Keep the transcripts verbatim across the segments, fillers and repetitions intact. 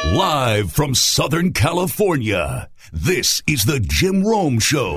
Live from Southern California, this is the Jim Rome Show.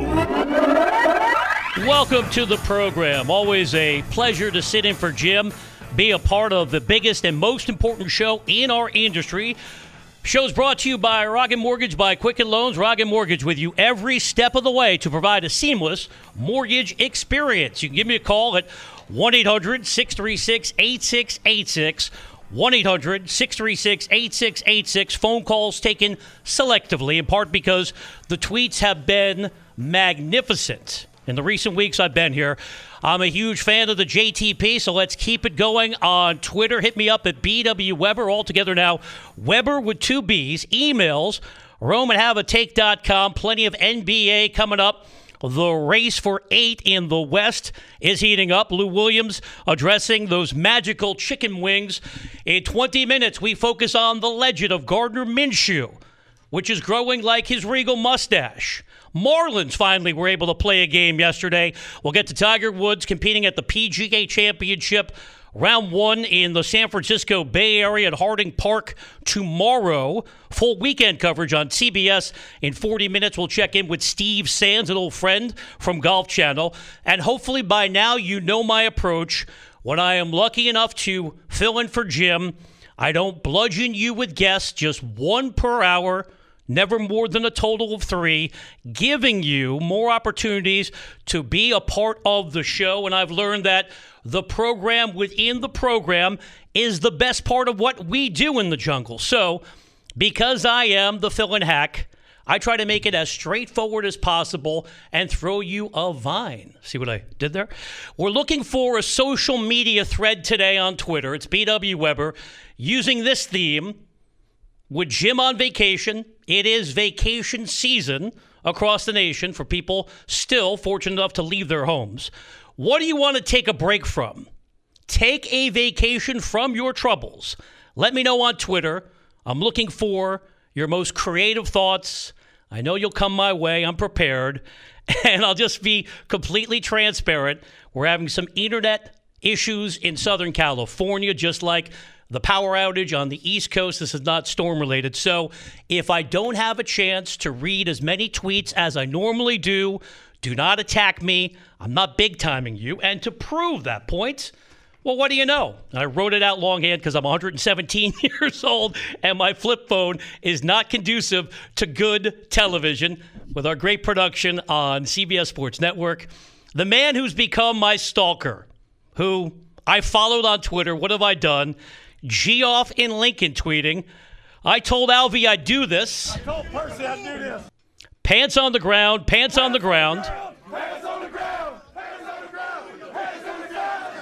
Welcome to the program. Always a pleasure to sit in for Jim, be a part of the biggest and most important show in our industry. Show's brought to you by Rocket Mortgage by Quicken Loans. Rocket Mortgage with you every step of the way to provide a seamless mortgage experience. You can give me a call at one eight hundred six three six eight six eight six. one eight hundred six three six eight six eight six. Phone calls taken selectively, in part because the tweets have been magnificent. In the recent weeks I've been here, I'm a huge fan of the J T P, so let's keep it going on Twitter. Hit me up at B W Weber, all together now, Weber with two B's. Emails, Rome at have a take dot com. Plenty of N B A coming up. The race for eight in the West is heating up. Lou Williams addressing those magical chicken wings. In twenty minutes, we focus on the legend of Gardner Minshew, which is growing like his regal mustache. Marlins finally were able to play a game yesterday. We'll get to Tiger Woods competing at the P G A Championship Round one in the San Francisco Bay Area at Harding Park tomorrow. Full weekend coverage on C B S. In forty minutes, we'll check in with Steve Sands, an old friend from Golf Channel. And hopefully by now you know my approach. When I am lucky enough to fill in for Jim, I don't bludgeon you with guests, just one per hour, never more than a total of three, giving you more opportunities to be a part of the show. And I've learned that the program within the program is the best part of what we do in the jungle. So, because I am the fill-in hack, I try to make it as straightforward as possible and throw you a vine. See what I did there? We're looking for a social media thread today on Twitter. It's B W Weber using this theme. With Jim on vacation, it is vacation season across the nation for people still fortunate enough to leave their homes. What do you want to take a break from? Take a vacation from your troubles. Let me know on Twitter. I'm looking for your most creative thoughts. I know you'll come my way. I'm prepared. And I'll just be completely transparent. We're having some internet issues in Southern California, just like the power outage on the East Coast. This is not storm-related. So if I don't have a chance to read as many tweets as I normally do, do not attack me. I'm not big-timing you. And to prove that point, well, what do you know? I wrote it out longhand because I'm one hundred seventeen years old, and my flip phone is not conducive to good television. With our great production on C B S Sports Network, the man who's become my stalker, who I followed on Twitter, what have I done? Geoff in Lincoln tweeting, I told Alvy I'd do this. I told Percy I'd do this. Pants on the ground, pants, pants on the ground. Pants on the ground, pants on the ground, pants on the ground.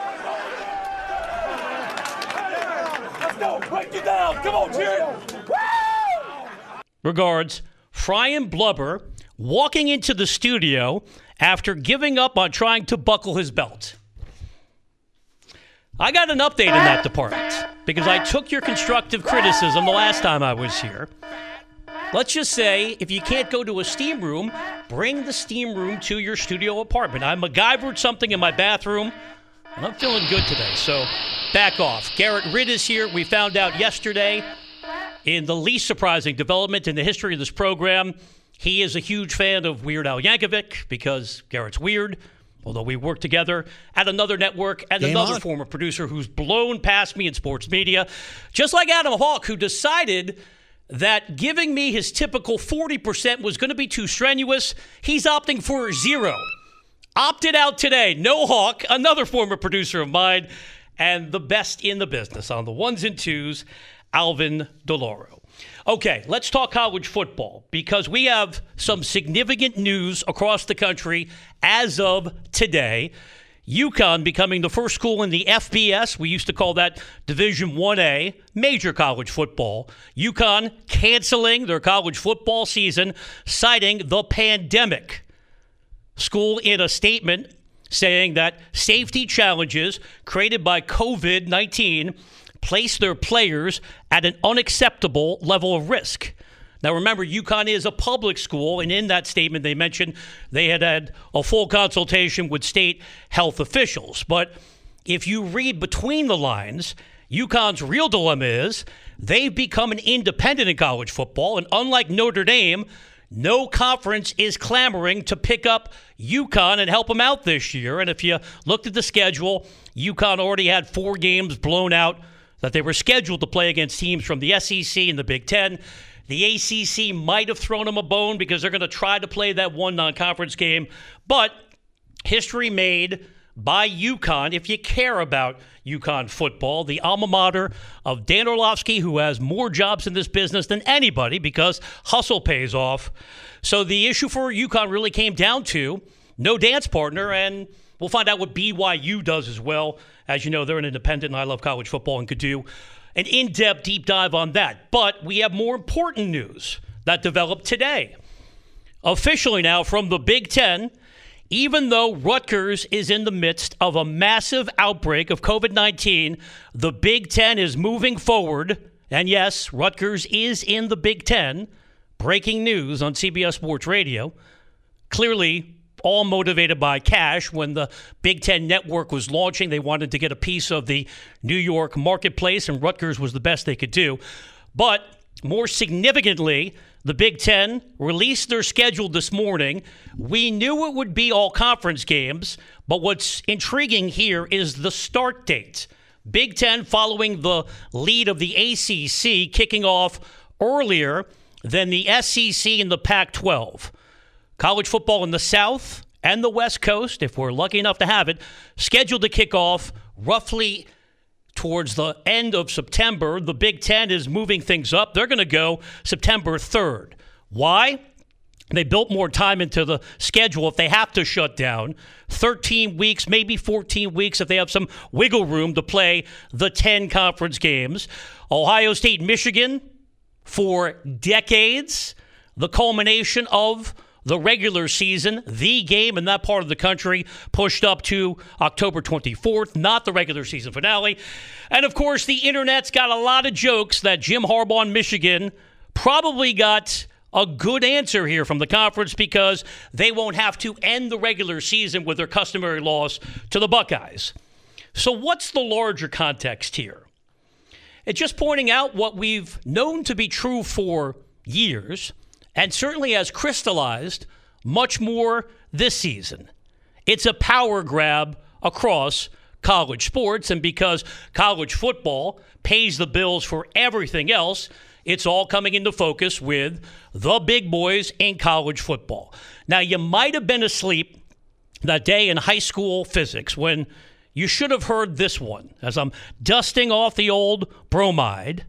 Let's go, break you down. Come on, Jared. Woo! Regards, Brian Blubber walking into the studio after giving up on trying to buckle his belt. I got an update in that department because I took your constructive criticism the last time I was here. Let's just say if you can't go to a steam room, bring the steam room to your studio apartment. I MacGyvered something in my bathroom, and I'm feeling good today, so back off. Garrett Ridd is here. We found out yesterday in the least surprising development in the history of this program, he is a huge fan of Weird Al Yankovic because Garrett's weird. Although we work together at another network and Game another on. former producer who's blown past me in sports media, just like Adam Hawk, who decided that giving me his typical forty percent was going to be too strenuous. He's opting for zero. Opted out today. No Hawk, another former producer of mine, and the best in the business on the ones and twos, Alvin DeLauro. Okay, let's talk college football because we have some significant news across the country as of today. UConn becoming the first school in the F B S. We used to call that Division one A, major college football. UConn canceling their college football season, citing the pandemic. School in a statement saying that safety challenges created by covid nineteen place their players at an unacceptable level of risk. Now, remember, UConn is a public school, and in that statement they mentioned they had had a full consultation with state health officials. But if you read between the lines, UConn's real dilemma is they've become an independent in college football, and unlike Notre Dame, no conference is clamoring to pick up UConn and help them out this year. And if you looked at the schedule, UConn already had four games blown out that they were scheduled to play against teams from the S E C and the Big Ten. The A C C might have thrown them a bone because they're going to try to play that one non-conference game. But history made by UConn, if you care about UConn football, the alma mater of Dan Orlovsky, who has more jobs in this business than anybody because hustle pays off. So the issue for UConn really came down to no dance partner, and we'll find out what B Y U does as well. As you know, they're an independent, and I love college football and could do an in-depth deep dive on that. But we have more important news that developed today. Officially now from the Big Ten, even though Rutgers is in the midst of a massive outbreak of covid nineteen, the Big Ten is moving forward. And yes, Rutgers is in the Big Ten. Breaking news on C B S Sports Radio. Clearly, all motivated by cash. When the Big Ten Network was launching, they wanted to get a piece of the New York marketplace, and Rutgers was the best they could do. But more significantly, the Big Ten released their schedule this morning. We knew it would be all conference games, but what's intriguing here is the start date. Big Ten following the lead of the A C C, kicking off earlier than the S E C and the Pac twelve. College football in the South and the West Coast, if we're lucky enough to have it, scheduled to kick off roughly towards the end of September. The Big Ten is moving things up. They're going to go September third. Why? They built more time into the schedule if they have to shut down. thirteen weeks, maybe fourteen weeks if they have some wiggle room to play the ten conference games. Ohio State, Michigan, for decades, the culmination of the regular season, the game in that part of the country, pushed up to October twenty-fourth, not the regular season finale. And, of course, the Internet's got a lot of jokes that Jim Harbaugh in Michigan probably got a good answer here from the conference because they won't have to end the regular season with their customary loss to the Buckeyes. So what's the larger context here? It's just pointing out what we've known to be true for years, and certainly has crystallized much more this season. It's a power grab across college sports, and because college football pays the bills for everything else, it's all coming into focus with the big boys in college football. Now, you might have been asleep that day in high school physics when you should have heard this one as I'm dusting off the old bromide.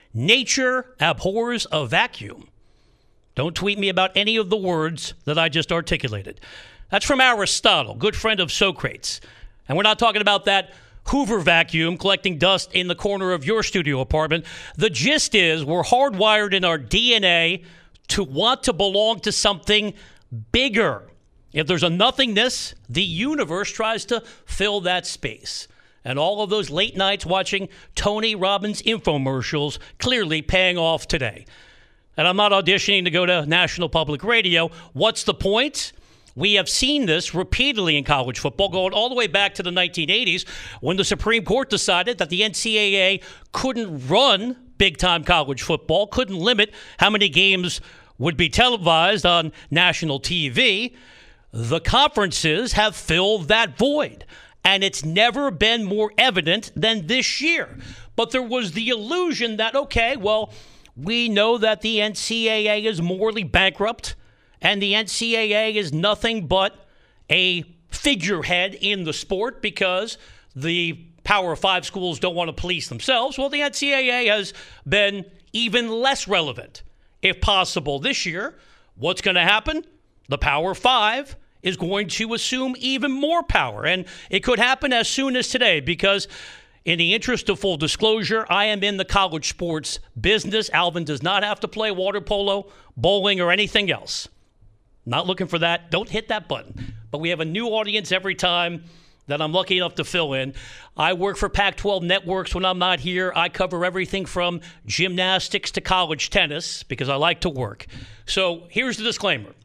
Nature abhors a vacuum. Don't tweet me about any of the words that I just articulated. That's from Aristotle, good friend of Socrates. And we're not talking about that Hoover vacuum collecting dust in the corner of your studio apartment. The gist is we're hardwired in our D N A to want to belong to something bigger. If there's a nothingness, the universe tries to fill that space. And all of those late nights watching Tony Robbins infomercials clearly paying off today. And I'm not auditioning to go to National Public Radio. What's the point? We have seen this repeatedly in college football, going all the way back to the nineteen eighties when the Supreme Court decided that the N C double A couldn't run big-time college football, couldn't limit how many games would be televised on national T V. The conferences have filled that void, and it's never been more evident than this year. But there was the illusion that, okay, well, we know that the N C double A is morally bankrupt, and the N C double A is nothing but a figurehead in the sport because the Power Five schools don't want to police themselves. Well, the N C double A has been even less relevant, if possible, this year. What's going to happen? The Power Five is going to assume even more power, and it could happen as soon as today because in the interest of full disclosure, I am in the college sports business. Alvin does not have to play water polo, bowling, or anything else. Not looking for that. Don't hit that button. But we have a new audience every time that I'm lucky enough to fill in. I work for Pac twelve Networks when I'm not here. I cover everything from gymnastics to college tennis because I like to work. So here's the disclaimer.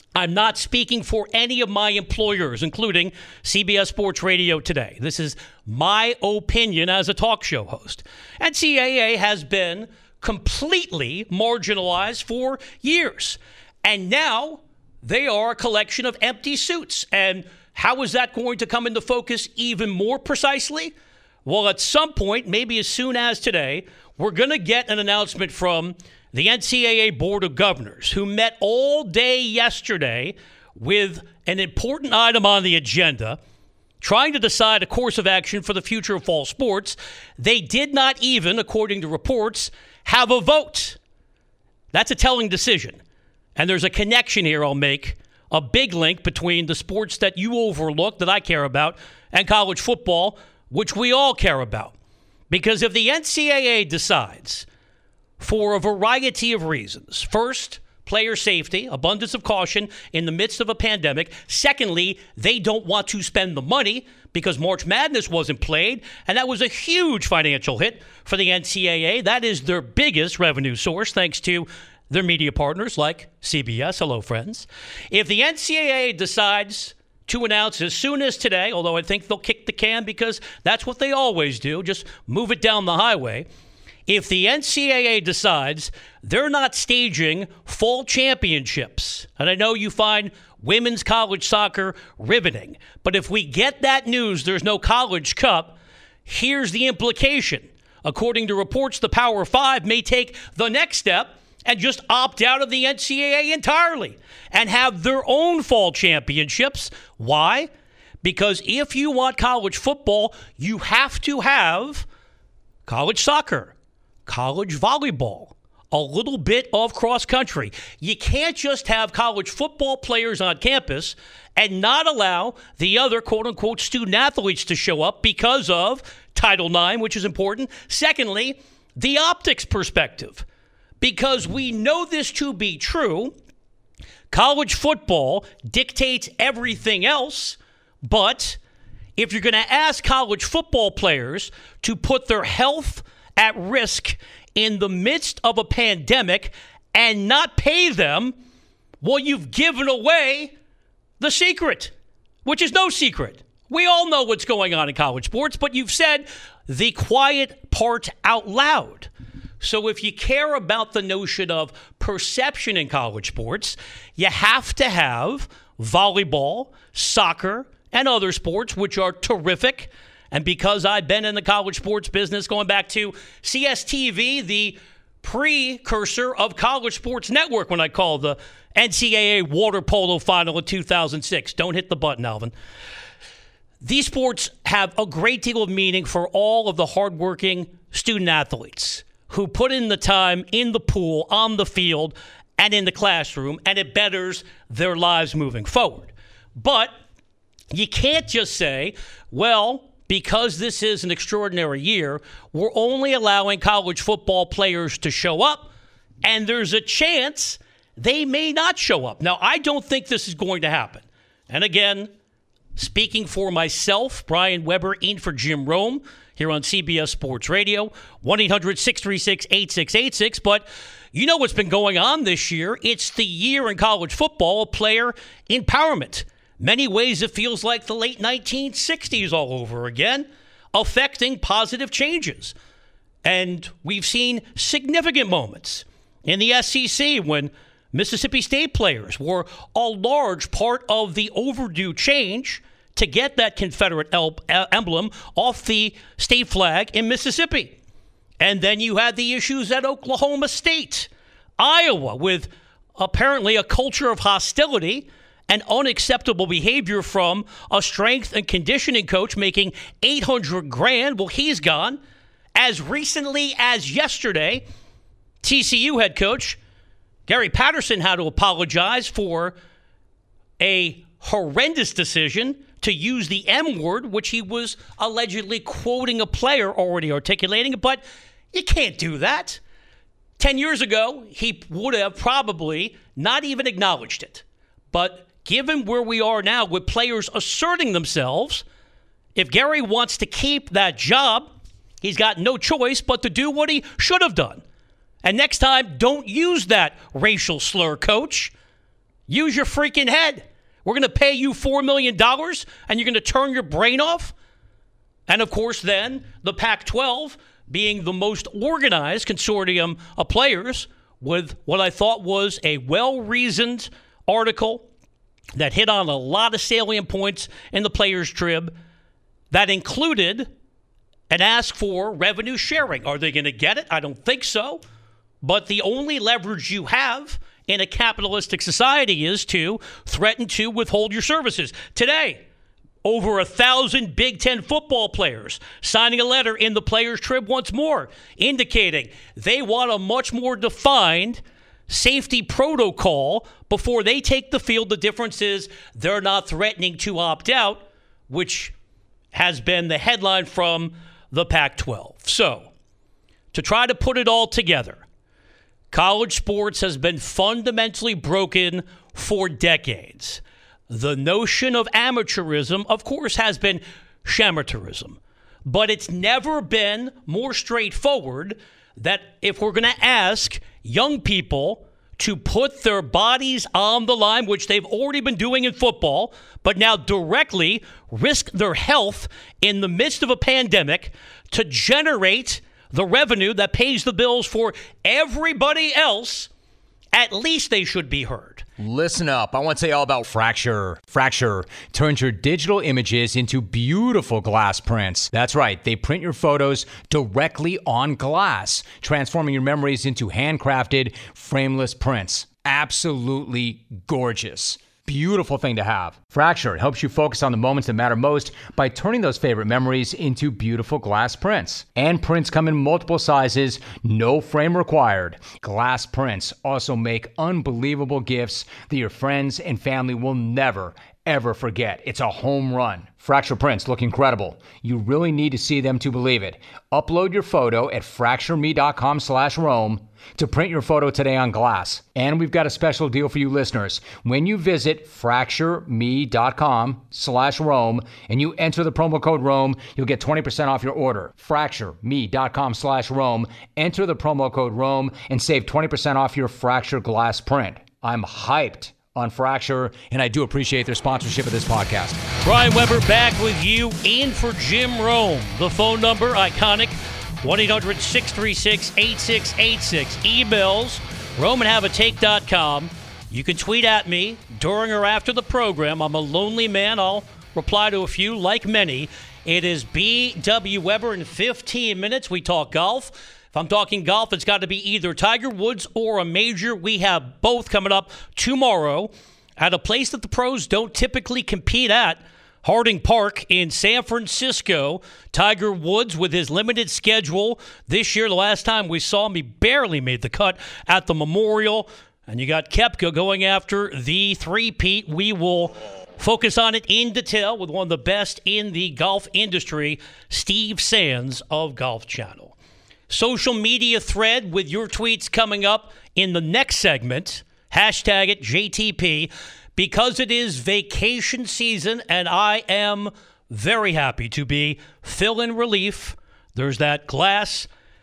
I'm not speaking for any of my employers, including C B S Sports Radio today. This is my opinion as a talk show host. N C double A has been completely marginalized for years. And now they are a collection of empty suits. And how is that going to come into focus even more precisely? Well, at some point, maybe as soon as today, we're going to get an announcement from the N C double A Board of Governors, who met all day yesterday with an important item on the agenda, trying to decide a course of action for the future of fall sports. They did not even, according to reports, have a vote. That's a telling decision. And there's a connection here I'll make, a big link between the sports that you overlook, that I care about, and college football, which we all care about. Because if the N C double A decides, for a variety of reasons, first, player safety, abundance of caution in the midst of a pandemic. Secondly, they don't want to spend the money because March Madness wasn't played, and that was a huge financial hit for the N C double A. That is their biggest revenue source, thanks to their media partners like C B S. Hello, friends. If the N C double A decides to announce as soon as today, although I think they'll kick the can because that's what they always do, just move it down the highway. If the N C double A decides they're not staging fall championships, and I know you find women's college soccer riveting, but if we get that news there's no College Cup, here's the implication. According to reports, the Power Five may take the next step and just opt out of the N C double A entirely and have their own fall championships. Why? Because if you want college football, you have to have college soccer, college volleyball, a little bit of cross country. You can't just have college football players on campus and not allow the other quote-unquote student athletes to show up because of Title nine, which is important. Secondly, the optics perspective. Because we know this to be true, college football dictates everything else, but if you're going to ask college football players to put their health at risk in the midst of a pandemic and not pay them, well, you've given away the secret, which is no secret. We all know what's going on in college sports, but you've said the quiet part out loud. So if you care about the notion of perception in college sports, you have to have volleyball, soccer, and other sports, which are terrific. And because I've been in the college sports business going back to C S T V, the precursor of College Sports Network, when I called the N C double A water polo final in two thousand six. Don't hit the button, Alvin. These sports have a great deal of meaning for all of the hardworking student athletes who put in the time in the pool, on the field, and in the classroom, and it betters their lives moving forward. But you can't just say, well, because this is an extraordinary year, we're only allowing college football players to show up, and there's a chance they may not show up. Now, I don't think this is going to happen. And again, speaking for myself, Brian Weber, in for Jim Rome, here on C B S Sports Radio, one eight hundred six three six eight six eight six. But you know what's been going on this year. It's the year in college football of player empowerment. Many ways it feels like the late nineteen sixties all over again, affecting positive changes. And we've seen significant moments in the S E C when Mississippi State players were a large part of the overdue change to get that Confederate emblem off the state flag in Mississippi. And then you had the issues at Oklahoma State, Iowa, with apparently a culture of hostility and unacceptable behavior from a strength and conditioning coach making eight hundred grand. Well, he's gone. As recently as yesterday, T C U head coach Gary Patterson had to apologize for a horrendous decision to use the M word, which he was allegedly quoting a player already articulating. But you can't do that. Ten years ago, he would have probably not even acknowledged it. But given where we are now with players asserting themselves, if Gary wants to keep that job, he's got no choice but to do what he should have done. And next time, don't use that racial slur, coach. Use your freaking head. We're going to pay you four million dollars and you're going to turn your brain off? And, of course, then the Pac twelve, being the most organized consortium of players, with what I thought was a well-reasoned article that hit on a lot of salient points in the Players' Trib that included an ask for revenue sharing. Are they going to get it? I don't think so. But the only leverage you have in a capitalistic society is to threaten to withhold your services. Today, over a thousand Big Ten football players signing a letter in the Players' Trib once more, indicating they want a much more defined safety protocol before they take the field. The difference is they're not threatening to opt out, which has been the headline from the Pac twelve. So, to try to put it all together, college sports has been fundamentally broken for decades. The notion of amateurism, of course, has been shamateurism. But it's never been more straightforward that if we're going to ask young people to put their bodies on the line, which they've already been doing in football, but now directly risk their health in the midst of a pandemic to generate the revenue that pays the bills for everybody else, at least they should be heard. Listen up. I want to tell you all about Fracture. Fracture turns your digital images into beautiful glass prints. That's right. They print your photos directly on glass, transforming your memories into handcrafted, frameless prints. Absolutely gorgeous. Beautiful thing to have. Fracture helps you focus on the moments that matter most by turning those favorite memories into beautiful glass prints. And prints come in multiple sizes, no frame required. Glass prints also make unbelievable gifts that your friends and family will never, ever forget. It's a home run. Fracture prints look incredible. You really need to see them to believe it. Upload your photo at fractureme.com slash Rome to print your photo today on glass. And we've got a special deal for you listeners. When you visit fractureme.com slash Rome and you enter the promo code Rome, you'll get twenty percent off your order. fractureme.com slash Rome. Enter the promo code Rome and save twenty percent off your Fracture glass print. I'm hyped on Fracture, and I do appreciate their sponsorship of this podcast. Brian Weber back with you in for Jim Rome. The phone number, iconic, one eight hundred six three six eight six eight six. Emails, rome and have a take dot com. You can tweet at me during or after the program. I'm a lonely man. I'll reply to a few, like many. It is B W Weber in fifteen minutes. We talk golf. If I'm talking golf, it's got to be either Tiger Woods or a major. We have both coming up tomorrow at a place that the pros don't typically compete at, Harding Park in San Francisco. Tiger Woods, with his limited schedule this year, the last time we saw him, he barely made the cut at the Memorial. And you got Koepka going after the three-peat. We will focus on it in detail with one of the best in the golf industry, Steve Sands of Golf Channel. Social media thread with your tweets coming up in the next segment. Hashtag it J T P, because it is vacation season, and I am very happy to be fill-in relief. There's that glass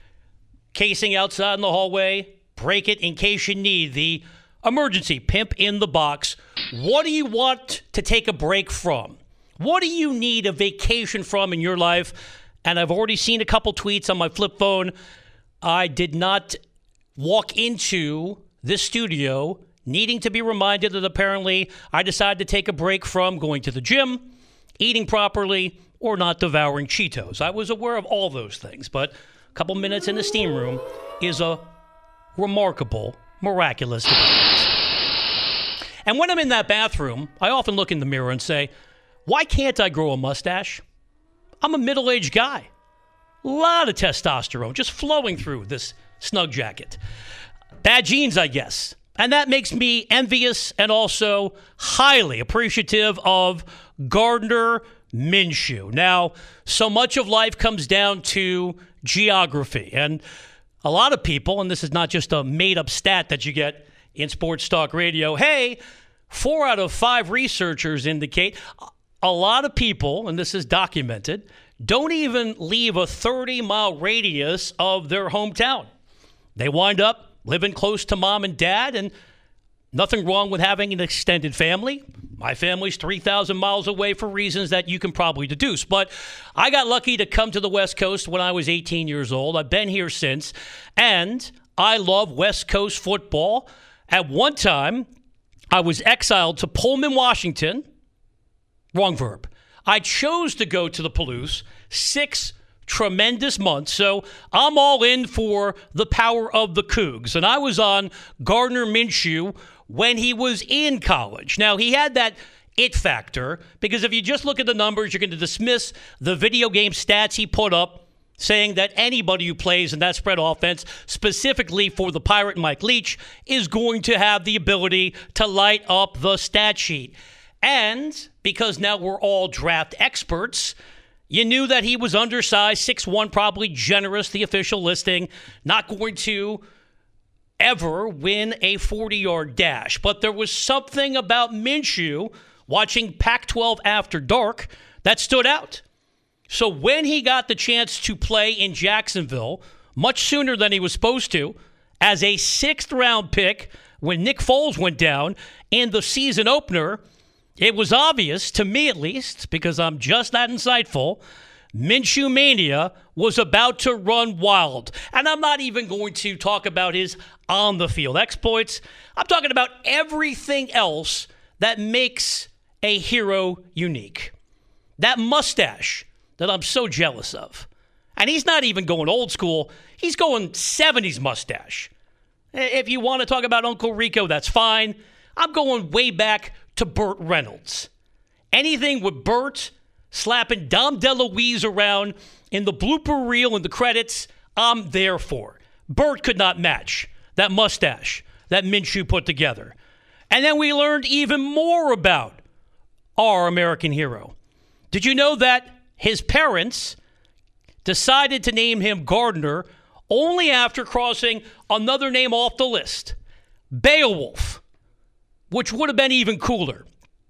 casing outside in the hallway. Break it in case you need the emergency pimp in the box. What do you want to take a break from? What do you need a vacation from in your life? And I've already seen a couple tweets on my flip phone. I did not walk into this studio needing to be reminded that apparently I decided to take a break from going to the gym, eating properly, or not devouring Cheetos. I was aware of all those things, but a couple minutes in the steam room is a remarkable, miraculous development. And when I'm in that bathroom, I often look in the mirror and say, why can't I grow a mustache? I'm a middle-aged guy. A lot of testosterone just flowing through this snug jacket. Bad genes, I guess. And that makes me envious and also highly appreciative of Gardner Minshew. Now, so much of life comes down to geography. And a lot of people, and this is not just a made-up stat that you get in sports talk radio, hey, four out of five researchers indicate a lot of people, and this is documented, don't even leave a thirty-mile radius of their hometown. They wind up living close to mom and dad, and Nothing wrong with having an extended family. My family's three thousand miles away for reasons that you can probably deduce. But I got lucky to come to the West Coast when I was eighteen years old. I've been here since. And I love West Coast football. At one time, I was exiled to Pullman, Washington. Wrong verb. I chose to go to the Palouse six tremendous months. So I'm all in for the power of the Cougs. And I was on Gardner Minshew when he was in college. Now, he had that it factor because if you just look at the numbers, you're going to dismiss the video game stats he put up, saying that anybody who plays in that spread offense, specifically for the Pirate Mike Leach, is going to have the ability to light up the stat sheet. And because now we're all draft experts, you knew that he was undersized, six one, probably generous, the official listing, not going to ever win a forty-yard dash. But there was something about Minshew watching Pac twelve After Dark that stood out. So when he got the chance to play in Jacksonville, much sooner than he was supposed to, as a sixth-round pick when Nick Foles went down in the season opener, it was obvious, to me at least, because I'm just that insightful, Minshew Mania was about to run wild. And I'm not even going to talk about his on-the-field exploits. I'm talking about everything else that makes a hero unique. That mustache that I'm so jealous of. And he's not even going old school. He's going seventies mustache. If you want to talk about Uncle Rico, that's fine. I'm going way back to Burt Reynolds. Anything with Burt slapping Dom DeLuise around in the blooper reel and the credits, I'm there for. Burt could not match that mustache that Minshew put together. And then we learned even more about our American hero. Did you know that his parents decided to name him Gardner only after crossing another name off the list, Beowulf, which would have been even cooler?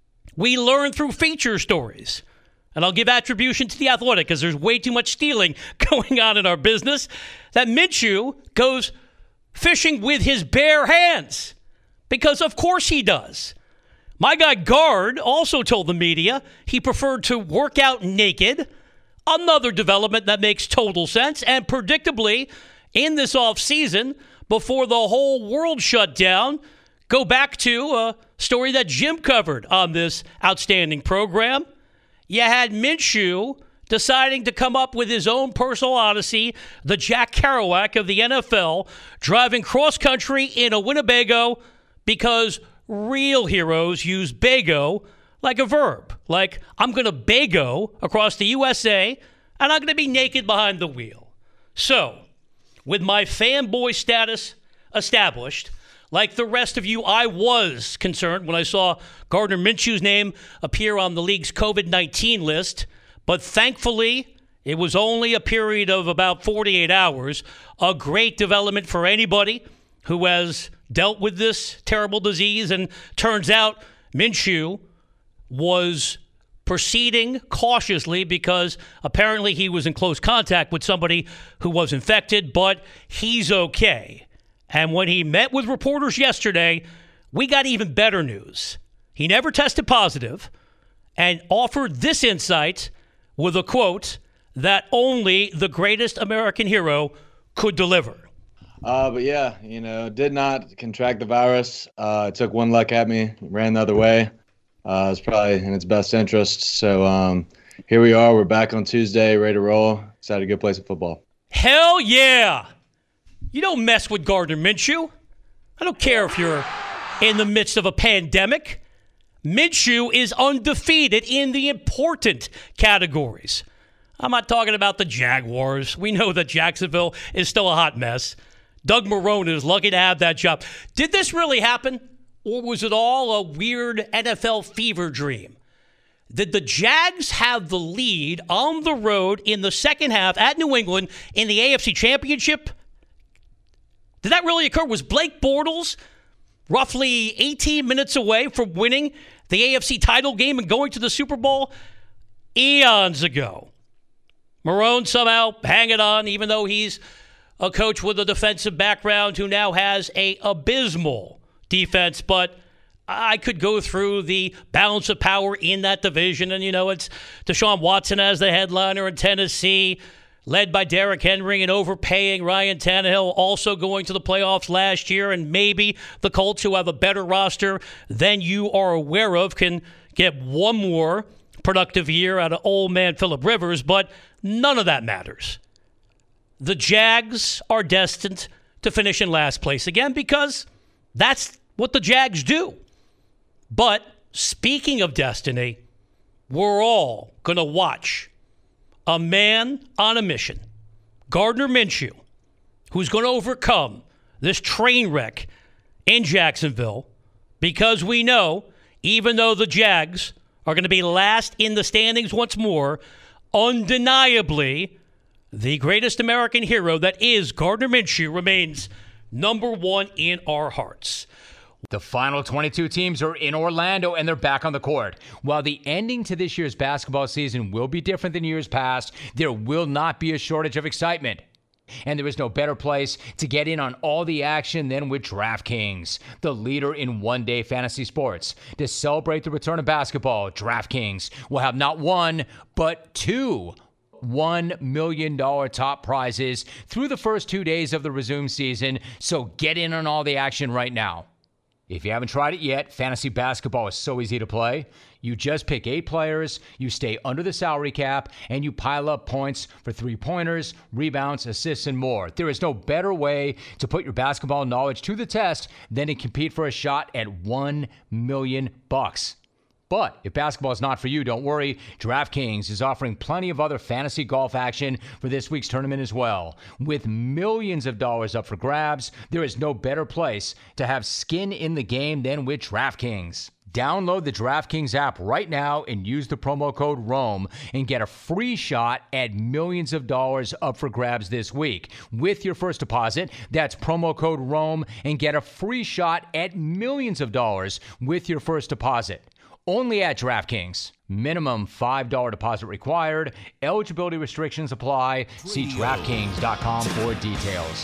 We learned through feature stories. And I'll give attribution to The Athletic because there's way too much stealing going on in our business, that Minshew goes fishing with his bare hands. Because of course he does. My guy Gard also told the media he preferred to work out naked. Another development that makes total sense. And predictably, in this offseason, before the whole world shut down, go back to a story that Jim covered on this outstanding program. You had Minshew deciding to come up with his own personal odyssey, the Jack Kerouac of the N F L, driving cross-country in a Winnebago because real heroes use bago like a verb. Like, I'm going to bago across the U S A, and I'm going to be naked behind the wheel. So, with my fanboy status established, like the rest of you, I was concerned when I saw Gardner Minshew's name appear on the league's covid nineteen list. But thankfully, it was only a period of about forty-eight hours. A great development for anybody who has dealt with this terrible disease. And turns out Minshew was proceeding cautiously because apparently he was in close contact with somebody who was infected, but he's okay. And when he met with reporters yesterday, we got even better news. He never tested positive and offered this insight with a quote that only the greatest American hero could deliver. Uh, but yeah, you know, did not contract the virus. Uh, it took one luck at me, ran the other way. Uh, it's probably in its best interest. So um, here we are. We're back on Tuesday, ready to roll. Excited to go play some football. Hell yeah! You don't mess with Gardner Minshew. I don't care if you're in the midst of a pandemic. Minshew is undefeated in the important categories. I'm not talking about the Jaguars. We know that Jacksonville is still a hot mess. Doug Marrone is lucky to have that job. Did this really happen? Or was it all a weird N F L fever dream? Did the Jags have the lead on the road in the second half at New England in the A F C Championship? Did that really occur? Was Blake Bortles roughly eighteen minutes away from winning the A F C title game and going to the Super Bowl? Eons ago. Marrone somehow hanging on, even though he's a coach with a defensive background who now has a abysmal defense, but I could go through the balance of power in that division. And, you know, it's Deshaun Watson as the headliner in Tennessee, led by Derrick Henry and overpaying Ryan Tannehill, also going to the playoffs last year. And maybe the Colts, who have a better roster than you are aware of, can get one more productive year out of old man Phillip Rivers. But none of that matters. The Jags are destined to finish in last place again because that's what the Jags do. But speaking of destiny, we're all going to watch a man on a mission, Gardner Minshew, who's going to overcome this train wreck in Jacksonville, because we know, even though the Jags are going to be last in the standings once more, undeniably, the greatest American hero that is Gardner Minshew remains number one in our hearts. The final twenty-two teams are in Orlando, and they're back on the court. While the ending to this year's basketball season will be different than years past, there will not be a shortage of excitement. And there is no better place to get in on all the action than with DraftKings, the leader in one-day fantasy sports. To celebrate the return of basketball, DraftKings will have not one, but two one million dollars top prizes through the first two days of the resumed season, so get in on all the action right now. If you haven't tried it yet, fantasy basketball is so easy to play. You just pick eight players, you stay under the salary cap, and you pile up points for three-pointers, rebounds, assists, and more. There is no better way to put your basketball knowledge to the test than to compete for a shot at one million bucks. But if basketball is not for you, don't worry. DraftKings is offering plenty of other fantasy golf action for this week's tournament as well. With millions of dollars up for grabs, there is no better place to have skin in the game than with DraftKings. Download the DraftKings app right now and use the promo code ROME and get a free shot at millions of dollars up for grabs this week. With your first deposit, that's promo code ROME and get a free shot at millions of dollars with your first deposit. Only at DraftKings. Minimum five dollars deposit required. Eligibility restrictions apply. See DraftKings dot com for details.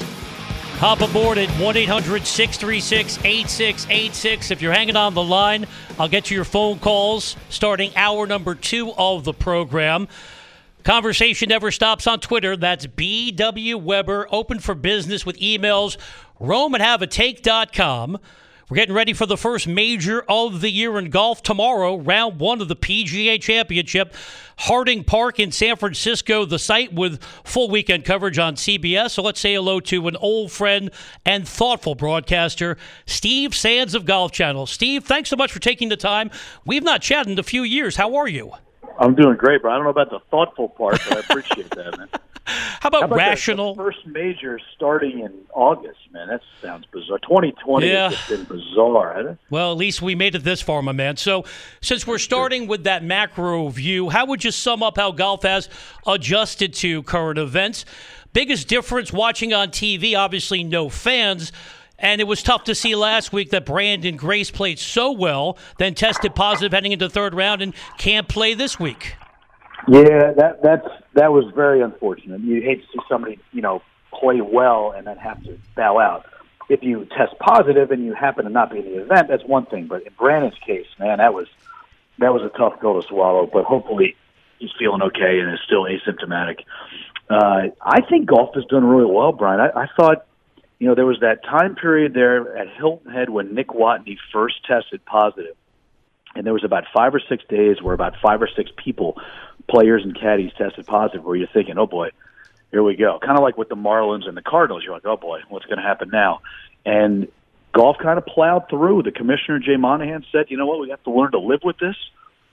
Hop aboard at one eight hundred six three six eight six eight six. If you're hanging on the line, I'll get to your phone calls starting hour number two of the program. Conversation never stops on Twitter. That's B W Weber. Open for business with emails. Rome at have a take dot com. We're getting ready for the first major of the year in golf tomorrow, round one of the P G A Championship. Harding Park in San Francisco, the site with full weekend coverage on C B S. So let's say hello to an old friend and thoughtful broadcaster, Steve Sands of Golf Channel. Steve, thanks so much for taking the time. We've not chatted in a few years. How are you? I'm doing great, but I don't know about the thoughtful part, but I appreciate that, man. How about, How about rational? The, the first major starting in August, man. That sounds bizarre. twenty twenty yeah. has just been bizarre, hasn't it? Well, at least we made it this far, my man. So since we're starting with that macro view, how would you sum up how golf has adjusted to current events? Biggest difference watching on T V, obviously no fans. And it was tough to see last week that Brandon Grace played so well, then tested positive heading into third round and can't play this week. Yeah, that that's that was very unfortunate. You hate to see somebody, you know, play well and then have to bow out. If you test positive and you happen to not be in the event, that's one thing. But in Brandon's case, man, that was that was a tough pill to swallow. But hopefully he's feeling okay and is still asymptomatic. Uh, I think golf has done really well, Brian. I, I thought, you know, there was that time period there at Hilton Head when Nick Watney first tested positive. And there was about five or six days where about five or six people, players and caddies, tested positive, where you're thinking, oh, boy, here we go. Kind of like with the Marlins and the Cardinals. You're like, oh, boy, what's going to happen now? And golf kind of plowed through. The commissioner, Jay Monahan, said, you know what, we have to learn to live with this.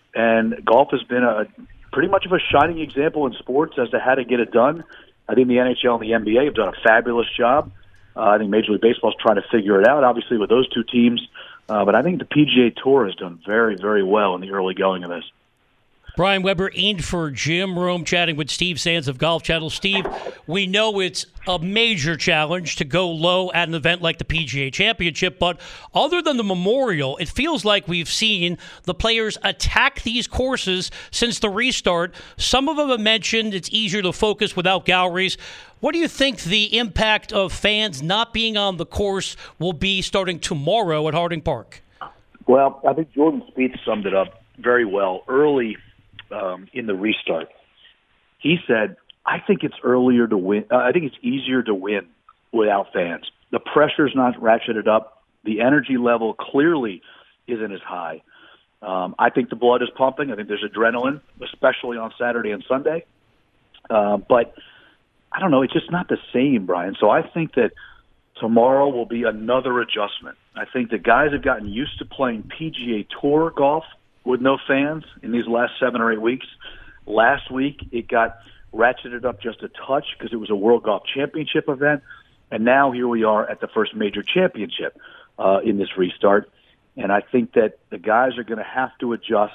And golf has been a pretty much of a shining example in sports as to how to get it done. I think the N H L and the N B A have done a fabulous job. Uh, I think Major League Baseball is trying to figure it out, obviously, with those two teams. Uh, but I think the P G A Tour has done very, very well in the early going of this. Brian Weber in for Jim Rome, chatting with Steve Sands of Golf Channel. Steve, we know it's a major challenge to go low at an event like the P G A Championship, but other than the Memorial, it feels like we've seen the players attack these courses since the restart. Some of them have mentioned it's easier to focus without galleries. What do you think the impact of fans not being on the course will be starting tomorrow at Harding Park? Well, I think Jordan Spieth summed it up very well early um, in the restart. He said, I think it's earlier to win. Uh, I think it's easier to win without fans. The pressure's not ratcheted up. The energy level clearly isn't as high. Um, I think the blood is pumping. I think there's adrenaline, especially on Saturday and Sunday. Uh, but I don't know. It's just not the same, Brian. So I think that tomorrow will be another adjustment. I think the guys have gotten used to playing P G A Tour golf with no fans in these last seven or eight weeks. Last week, it got ratcheted up just a touch because it was a World Golf Championship event. And now here we are at the first major championship uh, in this restart. And I think that the guys are going to have to adjust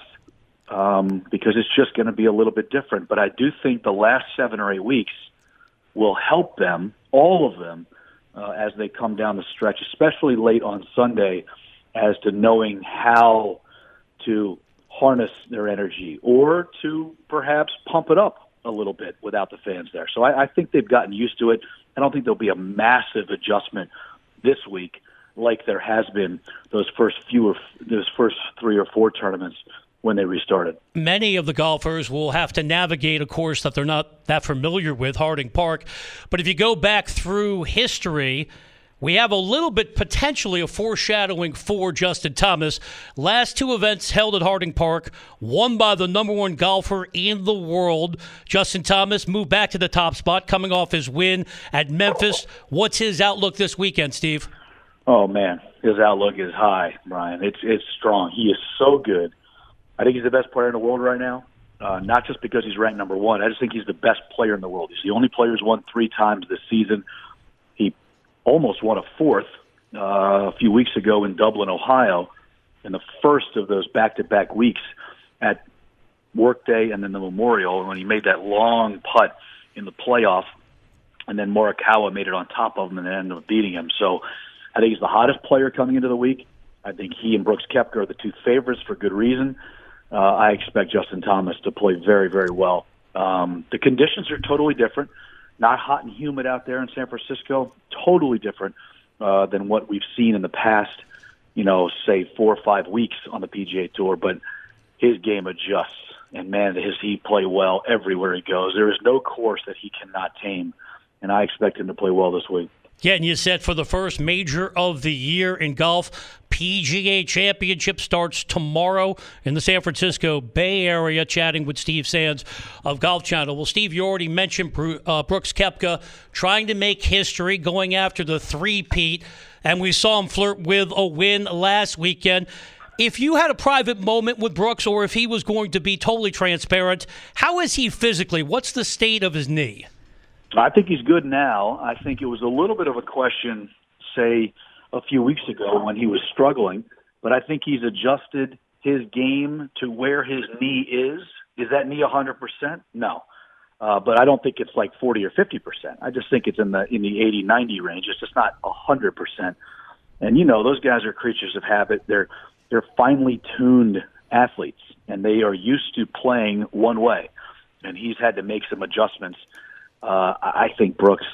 um, because it's just going to be a little bit different. But I do think the last seven or eight weeks will help them, all of them, uh, as they come down the stretch, especially late on Sunday, as to knowing how to harness their energy or to perhaps pump it up a little bit without the fans there. So I, I think they've gotten used to it. I don't think there'll be a massive adjustment this week like there has been those first few or those first three or four tournaments when they restarted. Many of the golfers will have to navigate a course that they're not that familiar with, Harding Park. But if you go back through history, we have a little bit potentially a foreshadowing for Justin Thomas. Last two events held at Harding Park, won by the number one golfer in the world. Justin Thomas moved back to the top spot, coming off his win at Memphis. What's his outlook this weekend, Steve? Oh, man, his outlook is high, Brian. It's it's strong. He is so good. I think he's the best player in the world right now, uh, not just because he's ranked number one. I just think he's the best player in the world. He's the only player who's won three times this season. He almost won a fourth uh, a few weeks ago in Dublin, Ohio, in the first of those back-to-back weeks at Workday and then the Memorial when he made that long putt in the playoff, and then Morikawa made it on top of him and then ended up beating him. So I think he's the hottest player coming into the week. I think he and Brooks Koepka are the two favorites for good reason. Uh, I expect Justin Thomas to play very, very well. Um, the conditions are totally different. Not hot and humid out there in San Francisco. Totally different uh, than what we've seen in the past, you know, say four or five weeks on the P G A Tour. But his game adjusts, and man, does he play well everywhere he goes. There is no course that he cannot tame, and I expect him to play well this week. Getting you set for the first major of the year in golf. P G A Championship starts tomorrow in the San Francisco Bay Area, chatting with Steve Sands of Golf Channel. Well, Steve, you already mentioned uh, Brooks Koepka trying to make history, going after the three-peat, and we saw him flirt with a win last weekend. If you had a private moment with Brooks, or if he was going to be totally transparent, how is he physically? What's the state of his knee? I think he's good now. I think it was a little bit of a question, say, a few weeks ago when he was struggling, but I think he's adjusted his game to where his knee is. Is that knee one hundred percent? No. Uh, but I don't think it's like forty or fifty percent. I just think it's in the in the eighty, ninety range. It's just not one hundred percent. And, you know, those guys are creatures of habit. They're, they're finely tuned athletes, and they are used to playing one way. And he's had to make some adjustments. Uh, I think Brooks,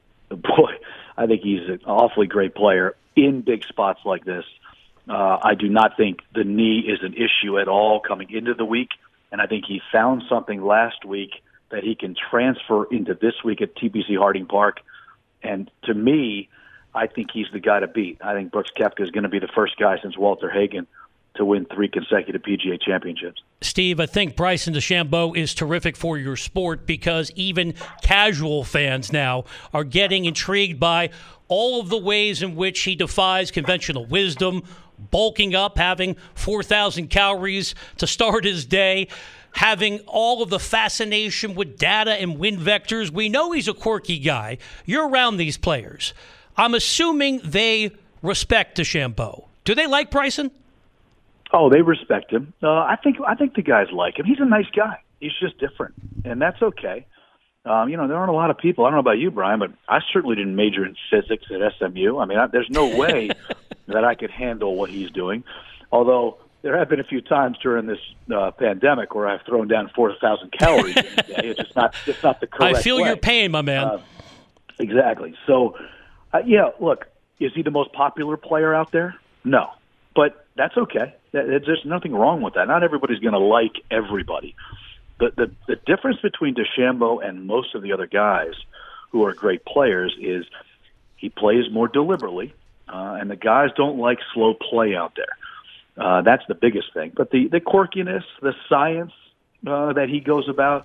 boy, I think he's an awfully great player in big spots like this. Uh, I do not think the knee is an issue at all coming into the week, and I think he found something last week that he can transfer into this week at T P C Harding Park. And to me, I think he's the guy to beat. I think Brooks Koepka is going to be the first guy since Walter Hagen to win three consecutive P G A championships. Steve, I think Bryson DeChambeau is terrific for your sport because even casual fans now are getting intrigued by all of the ways in which he defies conventional wisdom, bulking up, having four thousand calories to start his day, having all of the fascination with data and wind vectors. We know he's a quirky guy. You're around these players. I'm assuming they respect DeChambeau. Do they like Bryson? Oh, they respect him. Uh, I think I think the guys like him. He's a nice guy. He's just different, and that's okay. Um, you know, there aren't a lot of people. I don't know about you, Brian, but I certainly didn't major in physics at S M U. I mean, I, there's no way that I could handle what he's doing. Although there have been a few times during this uh, pandemic where I've thrown down four thousand calories in a day. It's just not, it's not the correct I feel way. your pain, my man. Uh, exactly. So, uh, yeah, look, is he the most popular player out there? No. But that's okay. There's nothing wrong with that. Not everybody's going to like everybody. The, the the difference between DeChambeau and most of the other guys who are great players is he plays more deliberately, uh, and the guys don't like slow play out there. Uh, that's the biggest thing. But the, the quirkiness, the science uh, that he goes about,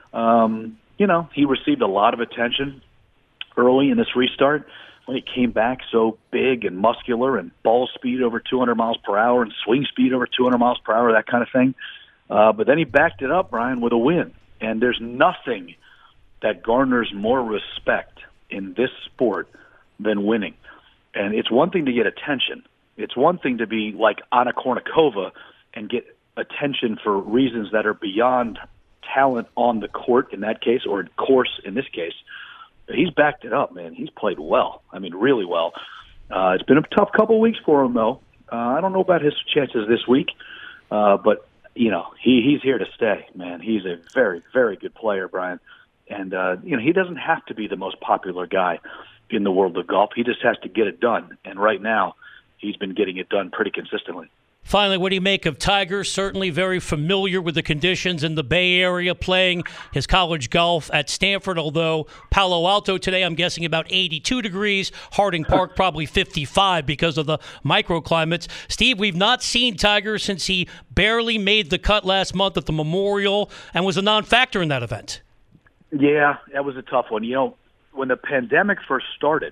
um, you know, he received a lot of attention early in this restart when he came back so big and muscular and ball speed over two hundred miles per hour and swing speed over two hundred miles per hour, that kind of thing. Uh, but then he backed it up, Brian, with a win. And there's nothing that garners more respect in this sport than winning. And it's one thing to get attention. It's one thing to be like Anna Kournikova and get attention for reasons that are beyond talent on the court in that case, or course in this case. He's backed it up, man. He's played well. I mean, really well. Uh, it's been a tough couple of weeks for him, though. Uh, I don't know about his chances this week, uh, but you know, he, he's here to stay, man. He's a very, very good player, Brian. And, uh, you know, he doesn't have to be the most popular guy in the world of golf. He just has to get it done. And right now, he's been getting it done pretty consistently. Finally, what do you make of Tiger? Certainly very familiar with the conditions in the Bay Area, playing his college golf at Stanford, although Palo Alto today, I'm guessing about eighty-two degrees, Harding Park probably fifty-five because of the microclimates. Steve, we've not seen Tiger since he barely made the cut last month at the Memorial and was a non-factor in that event. Yeah, that was a tough one. You know, when the pandemic first started,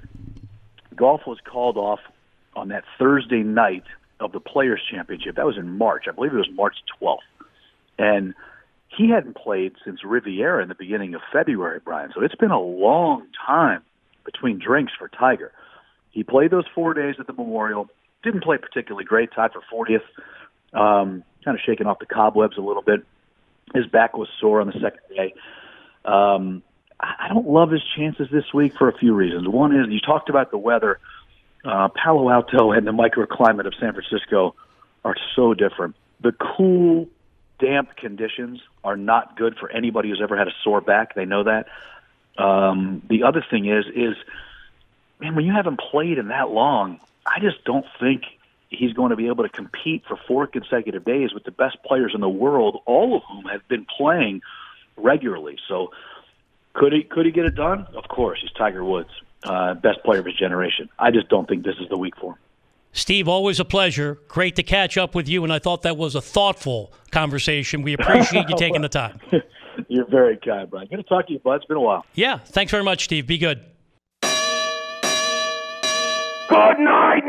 golf was called off on that Thursday night of the Players' Championship. That was in March. I believe it was March twelfth. And he hadn't played since Riviera in the beginning of February, Brian. So it's been a long time between drinks for Tiger. He played those four days at the Memorial. Didn't play particularly great, tied for fortieth. Um, kind of shaking off the cobwebs a little bit. His back was sore on the second day. Um, I don't love his chances this week for a few reasons. One is, you talked about the weather. Uh, Palo Alto and the microclimate of San Francisco are so different. The cool, damp conditions are not good for anybody who's ever had a sore back. They know that. Um, the other thing is, is man, when you haven't played in that long, I just don't think he's going to be able to compete for four consecutive days with the best players in the world, all of whom have been playing regularly. So could he could he get it done? Of course, he's Tiger Woods. Uh, best player of his generation. I just don't think this is the week for him. Steve, always a pleasure. Great to catch up with you, and I thought that was a thoughtful conversation. We appreciate you taking the time. You're very kind, Brian. Good to talk to you, bud. It's been a while. Yeah, thanks very much, Steve. Be good. Good night.